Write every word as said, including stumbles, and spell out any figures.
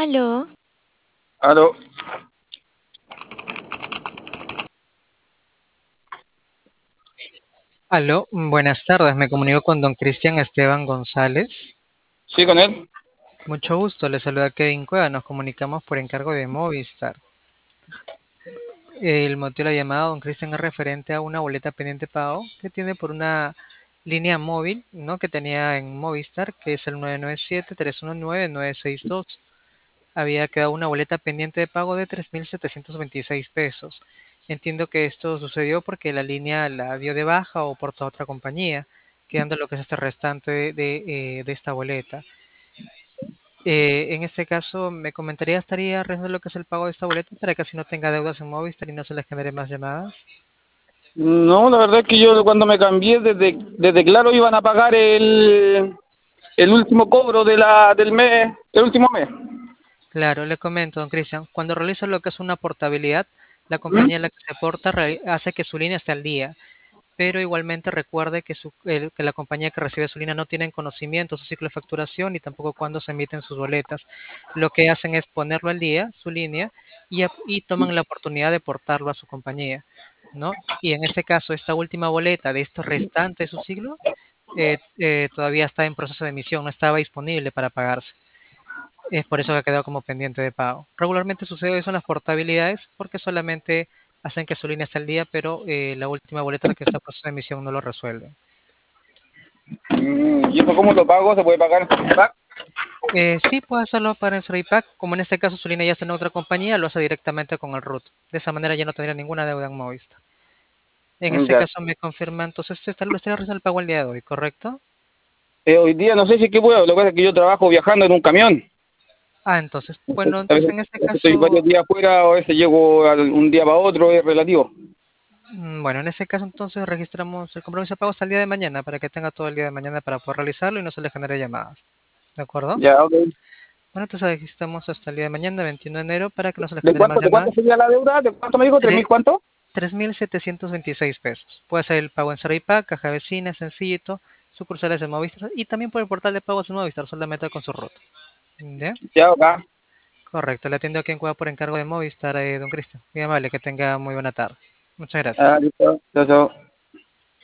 Aló, Aló, Aló, buenas tardes. Me comunico con don Cristian Esteban González. sí, con él. Mucho gusto, le saluda Kevin Cueva. Nos comunicamos por encargo de Movistar. El motivo de la llamada, don Cristian, es referente a una boleta pendiente de pago que tiene por una línea móvil, ¿no? Que tenía en Movistar, que es el nueve nueve siete, tres uno nueve, nueve seis dos. Había quedado una boleta pendiente de pago de tres mil setecientos veintiséis pesos. Entiendo que esto sucedió porque la línea la dio de baja o por otra compañía, quedando lo que es este restante de, de, eh, de esta boleta. Eh, en este caso, me comentaría, estaría realizando lo que es el pago de esta boleta para que así no tenga deudas en Movistar y no se les genere más llamadas. No, la verdad es que yo cuando me cambié desde, desde Claro iban a pagar el, el último cobro de la, del mes, el último mes. Claro, le comento, don Cristian, cuando realiza lo que es una portabilidad, la ¿Mm? compañía en la que se porta re- hace que su línea esté al día. Pero igualmente recuerde que, su- el- que la compañía que recibe su línea no tienen conocimiento de su ciclo de facturación ni tampoco cuándo se emiten sus boletas. Lo que hacen es ponerlo al día, su línea, y, ap- y toman la oportunidad de portarlo a su compañía, ¿no? Y en este caso, esta última boleta de esto restante de su ciclo eh, eh, todavía está en proceso de emisión, no estaba disponible para pagarse. Es por eso que ha quedado como pendiente de pago. Regularmente sucede eso en las portabilidades porque solamente hacen que su línea esté al día, pero eh, la última boleta la que está en proceso de emisión no lo resuelve. Mm, ¿Y eso cómo lo pago? ¿Se puede pagar en Pack? Eh, sí, puede hacerlo para el Pack, como en este caso su línea ya está en otra compañía, lo hace directamente con el root. De esa manera ya no tendría ninguna deuda en Movistar. En Mm, este Ya. caso me confirma, entonces usted está, lo está realizando el pago el día de hoy, ¿correcto? Eh, hoy día no sé si es que puedo, lo que pasa es que yo trabajo viajando en un camión. Ah, entonces, bueno, A entonces veces, en este a veces estoy varios caso, días afuera, o a veces llego al- un día para otro, es relativo. mm, bueno, en ese caso entonces registramos el compromiso de pago hasta el día de mañana para que tenga todo el día de mañana para poder realizarlo y no se le genere llamadas. ¿De acuerdo? Ya, ok. Bueno, entonces registramos hasta el día de mañana, veintiuno de enero, para que no se le ¿De genere más cuánto, de cuánto llamadas. sería la deuda? ¿De cuánto me dijo? ¿Tres mil Tre- cuánto? tres mil setecientos veintiséis pesos. Puede ser el pago en Servipack, Caja Vecina, Sencillito, sucursales de Movistar y también por el portal de pagos de Movistar, solamente con su ruta. ¿Ya? Ya, acá. Correcto, le atiendo a quien cuida por encargo de Movistar, eh, don Cristian. Muy amable, que tenga muy buena tarde. Muchas Ah, gracias. listo. Chao, chao.